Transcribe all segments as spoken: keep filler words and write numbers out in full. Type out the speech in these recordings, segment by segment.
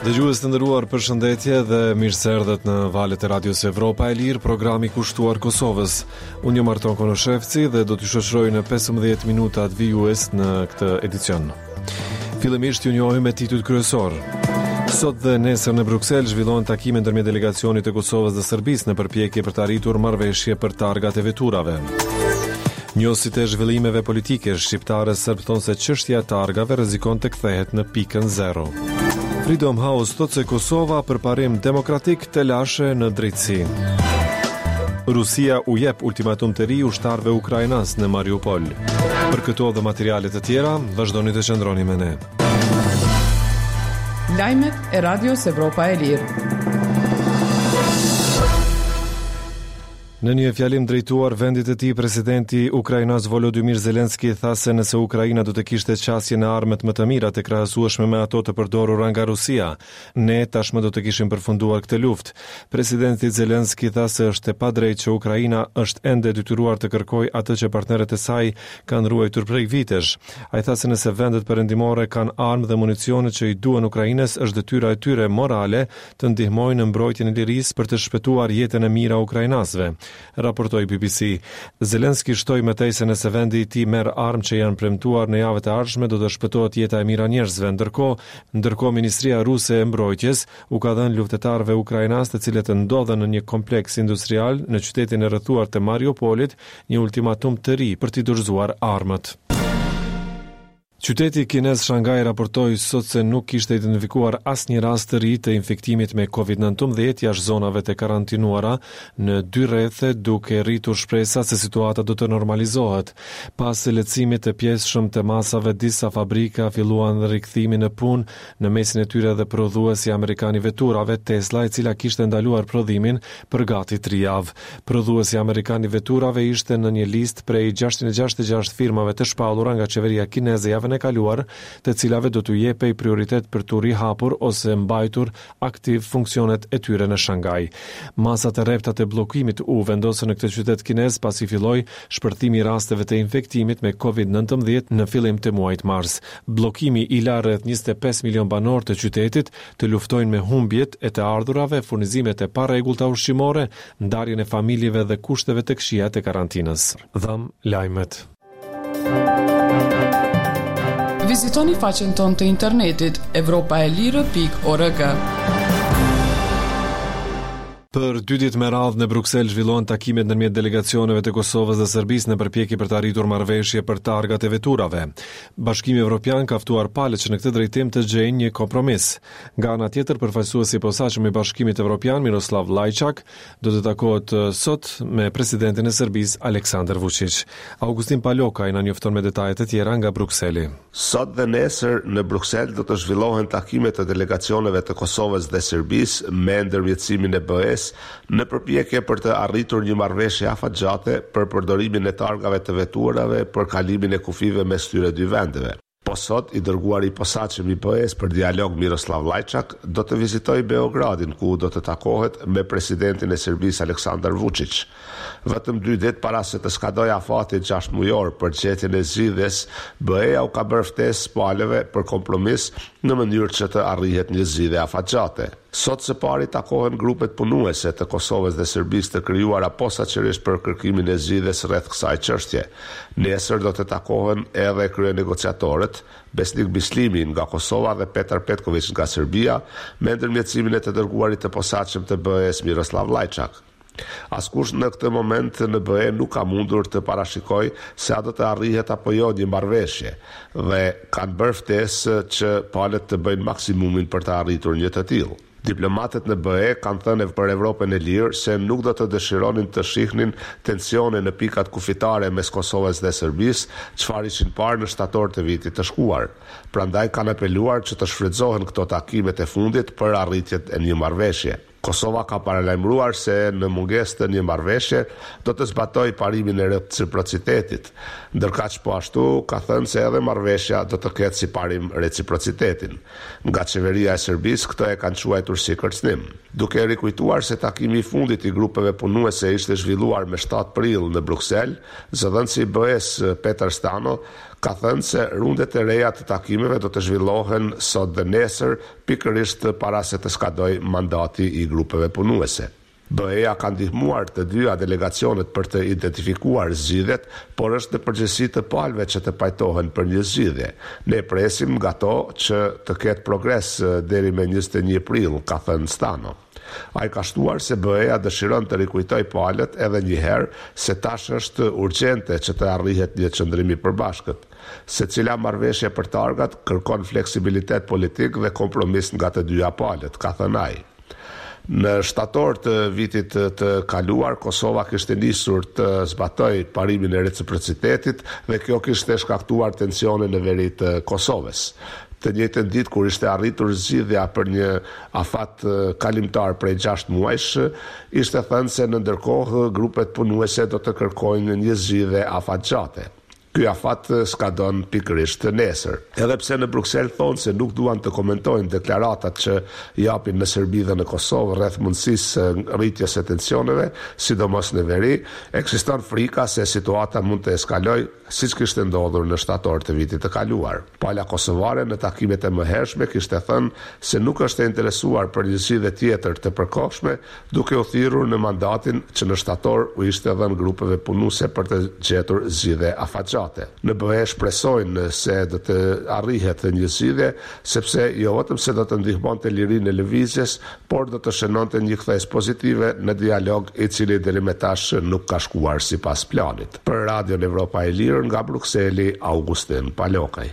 Dëgjues të nderuar, përshëndetje dhe mirëseardhët në valët e Radios Evropa e Lirë, programi kushtuar Kosovës. Unë jam Arton Konoshevci dhe do t'ju shoqëroj në pesëmbëdhjetë minutat vijues në këtë edicion. Fillimisht ju njohim me titujt kryesor. Sot dhe nesër në Bruksel zhvillohen takime ndërmjet delegacionit të Kosovës dhe Serbisë në përpjekje për të arritur marrëveshje për targat e veturave. Njohësit e zhvillimeve politike shqiptare serb thonë se çështja e targave rrezikon të kthehet në pikën zero. Freedom House thotë se Kosova për parim demokratik të lashe në drejtësi. Rusia u jep ultimatum të ri ushtarëve ukrainas në Mariupol. Për këto dhe materialet të tjera, vazhdoni të qëndroni me ne. Lajmet e Radios Evropa e Lirë. Në një fjalim drejtuar vendit të tij, presidenti Ukrainas Volodymyr Zelenski tha se nëse Ukraina do të kishte qasje në armët më të mira të krahasueshme me ato të përdorura nga Rusia, ne tashmë do të kishim përfunduar këtë luftë. Presidenti Zelenski tha se është e padrejtë që Ukraina është ende detyruar të kërkojë atë që partnerët e saj kanë ruajtur prej vitesh. Ai tha se nëse vendet perëndimore kanë armë dhe municionet që i duan Ukrainës, është detyra e tyre morale të ndihmojnë në mbrojtjen e lirisë për të shpëtuar jetën e mirë a ukrainasëve. Raportoi B B C. Zelenski shtoi më tej se nëse vendi i tij merr armë që janë premtuar në javët e ardhshme, do të shpëtohet jeta e mirë e njerëzve. Ndërkohë, ndërkohë Ministria Ruse e Mbrojtjes u ka dhënë luftëtarëve ukrainas, të cilët ndodhen në një kompleks industrial në qytetin e rrethuar të Mariupolit, një ultimatum të ri për t'i dorëzuar armët. Qyteti kinez Shanghai raportoi sot se nuk kishte identifikuar asnjë rast të ri të infektimit me covid nineteen jashtë zonave të karantinuara në dy rrethe, duke rritur shpresa se situata do të normalizohet. Pas lehtësimit të pjesëshëm të masave, disa fabrika filluan rikthimin në punë, në mesin e tyre dhe prodhuesi amerikan i veturave Tesla, e cila kishte ndaluar prodhimin për gati tri javë. Prodhuesi amerikan i veturave ishte në një listë prej gjashtëqind e gjashtëdhjetë e gjashtë firmave të shpallura nga qeveria kineze javën e kaluar, të cilave do t'u jepej prioritet për tu rihapur ose mbajtur aktiv funksionet e tyre në Shanghai. Masat e rrepta të bllokimit u vendosën në këtë qytet kinez pasi filloi shpërthimi i rasteve të infektimit me covid nineteen në fillim të muajit mars. Bllokimi i la rreth njëzet e pesë milion banor të qytetit të luftojnë me humbjet e të ardhurave, furnizimet e parregullta ushqimore, ndarjen e familjeve dhe kushteve të këqija të karantinës. Dham lajmet. Vizitoni faqen tonë të internetit evropaelire pikë org. Për dy ditë me radhë në Bruksel zhvillohen takimet ndërmjet delegacioneve të Kosovës dhe Serbisë në përpjekje për të arritur marrëveshje për targat e veturave. Bashkimi Evropian ka ftuar palët që në këtë drejtim të gjejnë një kompromis. Nga ana tjetër, përfaqësuesi i posaçëm i Bashkimit Evropian, Miroslav Lajçak, do të takohet sot me presidentin e Serbisë, Aleksandar Vučić. Augustin Paloka na njofton me detajet e tjera nga Brukseli. Sot dhe nesër në Bruksel do të zhvillohen takimet e delegacioneve të Kosovës dhe Serbisë me ndërmjetësimin e B E S në përpjekje për të arritur një marrëveshje afatgjate për përdorimin e targave të veturave për kalimin e kufive mes këtyre dy vendeve. Po sot, i dërguar i posaçëm i B E S për dialog Miroslav Lajçak do të vizitoj Beogradin, ku do të takohet me presidentin e Serbisë Aleksandar Vučić. Vetëm dy ditë para se të skadojë afati gjashtë mujor për gjetjen e zgjidhjes, B E A u ka bërë ftesë palëve për kompromis në mënyrë që të arrihet një zgjidhje afatgjate. Sot së pari takohen grupet punuese të Kosovës dhe Serbisë të krijuara posaçërisht për kërkimin e zgjidhjes rreth kësaj çështje. Nesër do të takohen edhe kryenegociatorët Besnik Bislimi nga Kosova dhe Petar Petković nga Serbia me ndërmjetësimin e të dërguarit të posaçëm të B E S Miroslav Lajçak. Askush në këtë moment në B E nuk ka mundur të parashikoj se a do të arrihet apo jo një marrëveshje dhe kanë bërë ftesë që palët të bëjnë maksimumin për të arritur një të tillë. Diplomatët në B E kanë thënë për Evropën e Lirë se nuk do të dëshironin të shihnin tensione në pikat kufitare mes Kosovës dhe Serbisë, çfarë ishin parë në shtator të vitit të shkuar. Prandaj kanë apeluar që të shfrytëzohen këto takimet e fundit për arritjen e një marrëveshje. Kosova ka paralajmëruar se në mungesë të një marrëveshje do të zbatojë parimin e reciprocitetit, ndërkaq po ashtu ka thënë se edhe marrëveshja do të ketë si parim reciprocitetin. Nga qeveria e Serbisë këto e kanë quajtur si kërcënim, duke rikujtuar se takimi i fundit i grupeve punuese ishte zhvilluar me shtatë prill në Bruksel. Zëdhënësi i B E S Petar Stano Ka thënë se rundet e reja të takimeve do të zhvillohen sot dhe nesër, pikërisht para se të skadoj mandati i grupeve punuese. B E-ja ka ndihmuar të dyja delegacionet për të identifikuar zgjidhjet, por është në përgjegjësi të palëve që të pajtohen për një zgjidhje. Ne presim nga to që të ketë progres deri me njëzet e një prill, ka thënë Stano. Ai ka shtuar se B E-ja dëshiron të rikujtoj palët edhe një herë se tash është urgjente që të arrihet një qëndrim i përbashkët. Secila marrëveshje për targat kërkon fleksibilitet politik dhe kompromis nga të dyja palët, ka thënë ai. Në shtator të vitit të kaluar, Kosova kishte nisur të zbatoj parimin e reciprocitetit dhe kjo kishte shkaktuar tensione në veri të Kosovës. Të njëjtën ditë kur ishte arritur zgjidhja për një afat kalimtar prej gjashtë muajsh, ishte thënë se në ndërkohë grupet punuese do të kërkojnë një zgjidhje afatgjate. Ky afat skadon pikërisht nesër. Edhe pse në Bruksel thonë se nuk duan të komentojnë deklaratat që japin në Serbi dhe në Kosovë rreth mundësisë rritjes së tensioneve, sidomos në veri, ekziston frika se situata mund të eskalojë siç kishte ndodhur në shtator të vitit të kaluar. Pala kosovare në takimet e mëhershme kishte thënë se nuk është e interesuar për një zgjidhje tjetër të përkohshme, duke u thirrur në mandatin që në shtator u ishte dhënë grupeve punuese për të gjetur zgjidhje afatgjate. Në B E shpresojnë se do të arrihet një zgjidhje, sepse jo vetëm se do të ndihmonte lirinë e lëvizjes, por do të shënonte një kthesë pozitive në dialog i cili deri më tash nuk ka shkuar sipas planit. Për Radio Evropa e Lirë nga Brukseli, Augustin Palokaj.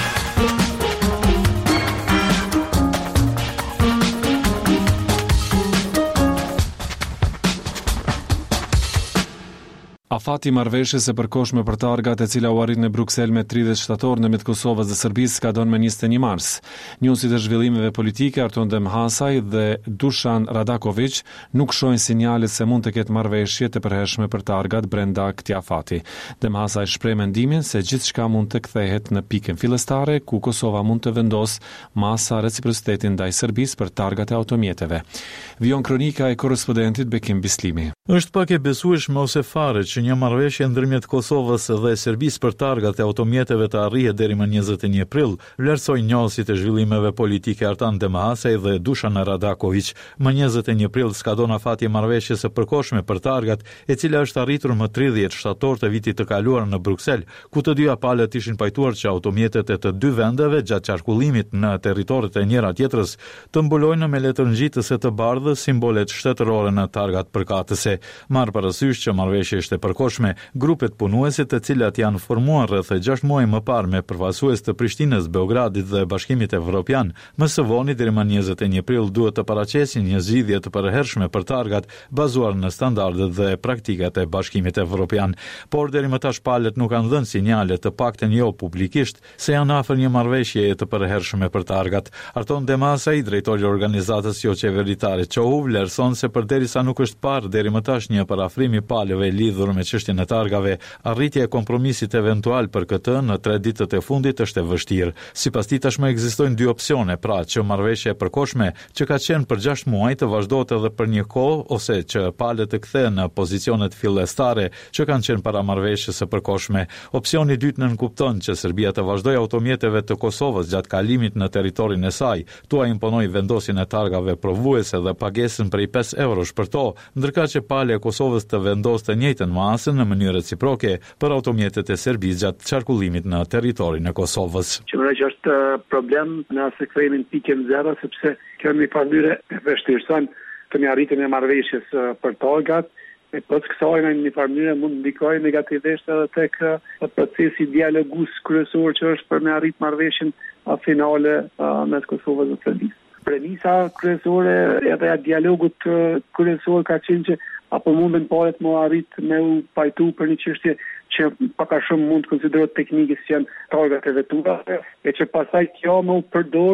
Afati i marrëveshjes së përkohshme për targat e cila u arrit në Bruksel me tridhjetë shtator në mes Kosovës dhe Serbisë ka dhënë më njëzet e një mars. Njësit e zhvillimeve politike Arton Demhasaj dhe Dušan Radaković nuk shohin sinjale se mund të ketë marrëveshje të përhershme për targat brenda këtij afati. Demhasaj shpreh mendimin se gjithçka mund të kthehet në pikën fillestare ku Kosova mund të vendosë masa reciprocitetin ndaj Serbisë për targat e automjeteve. Vion kronika e korrespondentit Bekim Bislimi. Është pak e besueshme ose fare që një marrëveshje ndërmjet Kosovës dhe Serbisë për targat e automjeteve të arrihet deri më njëzet e një prill, vlerësoi njohësit e zhvillimeve politike Artan Demhasaj dhe Dušan Radaković. Më njëzet e një prill skadon afati i marrëveshjes së përkohshme për targat, e cila është arritur më tridhjetë shtator të vitit të kaluar në Bruksel, ku të dyja palët ishin pajtuar që automjetet e të dy vendeve gjatë qarkullimit në territoret e njëra tjetrës të mbulojnë me letër ngjitëse të bardhë simbolet shtetërore në targat përkatëse. Marr parasysh që marrëveshja ishte përkohshme, grupet punuese të cilat janë formuar rreth gjashtë muaj më parë me përfaqësues të Prishtinës, Beogradit dhe Bashkimit Evropian, më së voni deri më njëzet e një prill duhet të paraqesin një zgjidhje të përhershme për targat bazuar në standardet dhe praktikat e Bashkimit Evropian. Por deri më tash palët nuk kanë dhënë sinjale, të paktën jo publikisht, se janë afër një marrëveshje të përhershme për targat. Arton Demhasaj, drejtori i organizatës jo qeveritare Q O U, vlerëson se përderisa nuk është parë deri më tash një parafrim i palëve lidhur me çështjen e targave, arritja e kompromisit eventual për këtë në tre ditët e fundit është e vështirë. Sipas tij tashmë ekzistojnë dy opsione, pra që marrëveshja e përkohshme që ka qenë për gjashtë muaj të vazhdohet edhe për një kohë, ose që palët të kthehen në pozicionet fillestare që kanë qenë para marrëveshjes së përkohshme. Opsioni i dytë nënkupton që Serbia të vazhdojë automjeteve të Kosovës gjatë kalimit në territorin e saj, tua imponoi vendosjen e targave provuese dhe pagesën prej pesë eurosh për to, ndërka që palë e Kosovës të vendos të njëjtën masën në mënyrë reciproke për automjetet e Serbisë gjatë qarkullimit në territorin e Kosovës. Që më që është problem në asë kthehemi në pikën zero, sepse kjo në një mënyrë e vështirëson të një arritjen e marrëveshjes për targat, e pas kësaj në një mënyrë mund ndikojë negativisht edhe tek procesi dialogus kryesor që është për me arrit marrëveshjen finale mes Kosovës dhe Serbisë. Premisa kryesore edhe ja dialogut kryesor ka qenë që apo mundën paret më arrit me u pajtu për një çështje që pak a shumë mund të konsiderohet teknike si janë targat e veturave, e që pastaj kjo më u përdor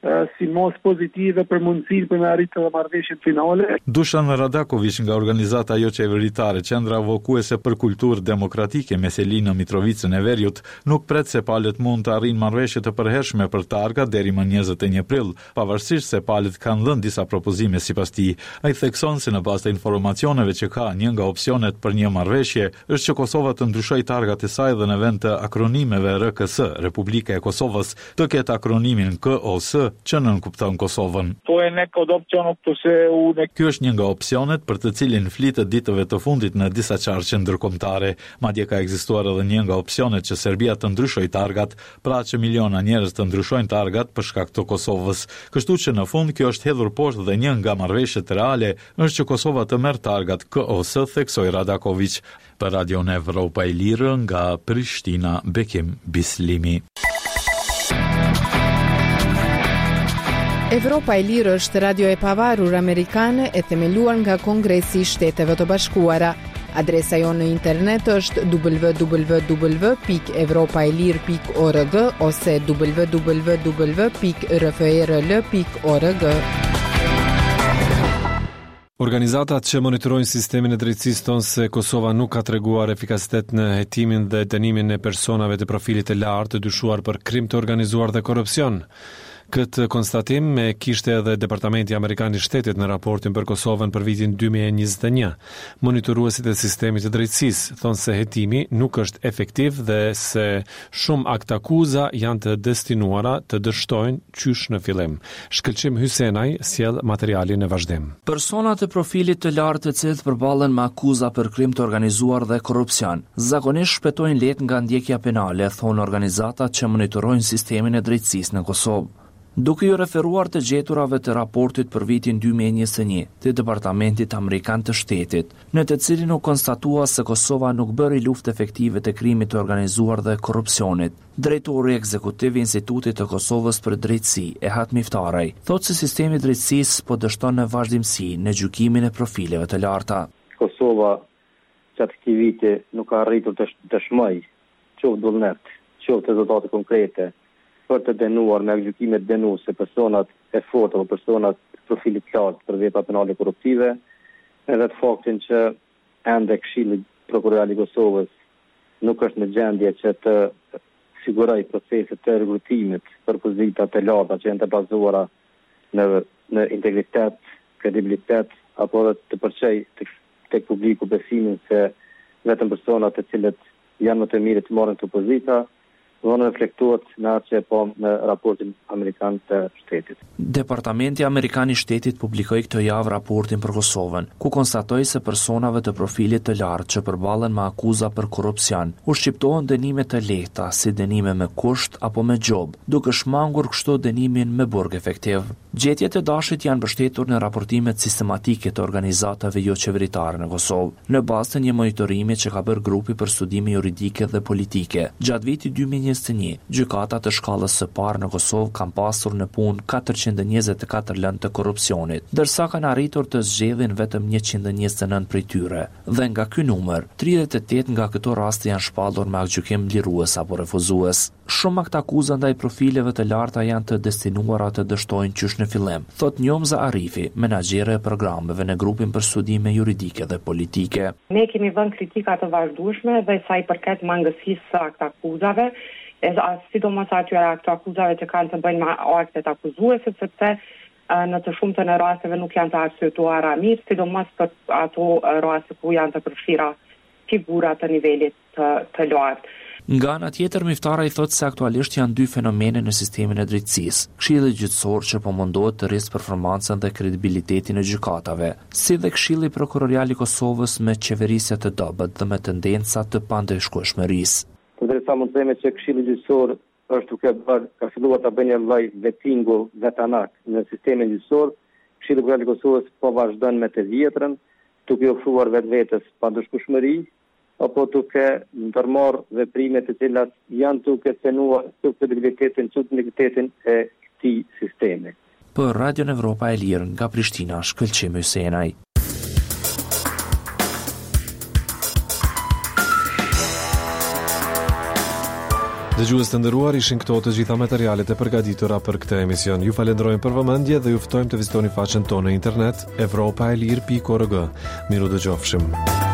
si mos pozitive për mundësinë për me arritë edhe marrëveshjen finale. Dušan Radaković nga organizata jo qeveritare Qendra Avokuese për Kulturë Demokratike me Selina Mitrovicën e Veriut nuk pret se palët mund të arrijnë marrëveshje të përhershme për targa deri më njëzet e një prill, pavarësisht se palët kanë dhënë disa propozime sipas tij. Ai thekson se në bazë të informacioneve që ka, një nga opsionet për një marrëveshje është që Kosova të ndryshojë targat e saj dhe në vend të akronimeve R K S, Republika e Kosovës, të ketë akronimin K O S, që nënkupton Kosovën. Ky është një nga opsionet për të cilin flitet ditëve të fundit në disa qarqe ndërkombëtare. Madje ka ekzistuar edhe një nga opsionet që Serbia të ndryshojë targat, pra që miliona njerëz të ndryshojnë targat për shkak të Kosovës. Kështu që në fund kjo është hedhur poshtë dhe një nga marrëveshjet reale është që Kosova të merr targat K O S, theksoi Radaković. Për Radion Evropa e Lirë nga Prishtina, Bekim Bislimi. Evropa e Lirë është radio e pavarur amerikane e themeluar nga Kongresi i Shteteve të Bashkuara. Adresa jonë në internet është w w w pikë evropaelir pikë org ose w w w pikë r f e r l pikë org. Organizatat që monitorojnë sistemin e drejtësisë tonë se Kosova nuk ka treguar efikasitet në hetimin dhe dënimin e personave të profilit të lartë të dyshuar për krim të organizuar dhe korrupsion. Këtë konstatim me kishte edhe Departamenti Amerikan i Shtetit në raportin për Kosovën për vitin dy mijë e njëzet e një. Monitoruesit e sistemit të drejtësisë thonë se hetimi nuk është efektiv dhe se shumë akt akuza janë të destinuara të dështojnë qysh në fillim. Shkëlqim Hysenaj sjell materialin e vazhdim. Personat e profilit të lartë të cilët përballen me akuza për krim të organizuar dhe korrupsion, zakonisht shpëtojnë lehtë nga ndjekja penale, thonë organizatat që monitorojnë sistemin e drejtësisë në Kosovë. Duke ju referuar të gjeturave të raportit për vitin dy mijë e njëzet e një të Departamentit Amerikan të Shtetit, në të cilin u konstatua se Kosova nuk bëri luftë efektive të krimit të organizuar dhe korrupsionit, drejtori ekzekutiv i Institutit të Kosovës për Drejtësi, Ehat Miftaraj, thotë se sistemi i drejtësisë po dështon në vazhdimsi në gjykimin e profileve të larta. Kosova gjatë këtij viti nuk ka arritur të dëshmojë qoftë vullnet, qoftë rezultate konkrete për të denuar me gjykimet denuese personat e fortë apo personat profilit të lartë për vepra penale korruptive, edhe të faktin që ende Këshilli Prokuror i Kosovës nuk është në gjendje që të sigurojë proceset të rekrutimit për pozita të larta që janë të bazuara në në integritet, kredibilitet apo të përçejë tek publiku besimin se vetëm personat të cilët janë më të mirë të marrin këto pozita vonë reflektohet në atë që po në raportin Amerikan të Shtetit. Departamenti Amerikan i Shtetit publikoi këtë javë raportin për Kosovën, ku konstatoi se personave të profilit të lartë që përballen me akuza për korrupsion u shqiptohen dënime të lehta, si dënime me kusht apo me gjob, duke shmangur kështu dënimin me burg efektiv. Gjetjet e dashit janë mbështetur në raportimet sistematike të organizatave jo qeveritare në Kosovë, në bazë të një monitorimi që ka bërë grupi për studime juridike dhe politike. Gjatë vitit dy mijë e njëzet e një, gjykata të shkallës së parë në Kosovë kanë pasur në punë katërqind e njëzet e katër lëndë të korrupsionit, ndërsa kanë arritur të zgjedhin vetëm njëqind e njëzet e nëntë prej tyre. Dhe nga ky numër, tridhjetë e tetë nga këto raste janë shpallur me aktgjykim lirues apo refuzues. Shumë akt akuza ndaj profileve të larta janë të destinuara të dështojnë qysh në fillim, thot Njomza Arifi, menaxhere e programeve në grupin për studime juridike dhe politike. Ne kemi vënë kritika të vazhdueshme dhe sa i përket mangësisë së akt akuzave, e sidomos atyre akt akuzave që kanë të bëjnë me aktet akuzuese, sepse në të shumtën e rasteve nuk janë të arsyetuara mirë, sidomos për ato raste ku janë të përfshira figura të nivelit të, të lartë. Nga ana tjetër, Miftaraj thotë se aktualisht janë dy fenomene në sistemin e drejtësisë. Këshilli gjyqësor që po mundohet të rrisë performancën dhe kredibilitetin e gjykatave, si dhe Këshilli Prokurorial i Kosovës me qeverisje të dobët dhe me tendenca të pandeshkueshmërisë. Përderisa mund të themi që Këshilli gjyqësor është duke bërë, ka filluar të bëjë një lloj vettingu vetanak në sistemin gjyqësor, Këshilli Prokurorial i Kosovës po vazhdon me të vjetrën, duke ofruar vetvetes pandeshkueshmëri, apo duke ndërmarrë veprime të cilat janë duke cenuar kredibilitetin, subjektivitetin e këtij sistemi. Për Radion Evropa e Lirë nga Prishtina, Shkëlqim Hysenaj. Dëgjues të nderuar, ishin këto të gjitha materialet e përgatitura për këtë emision. Ju falenderojmë për vëmendje dhe ju ftojmë të vizitoni faqen tonë në internet evropaelir pikë org. Miru dëgjofshim.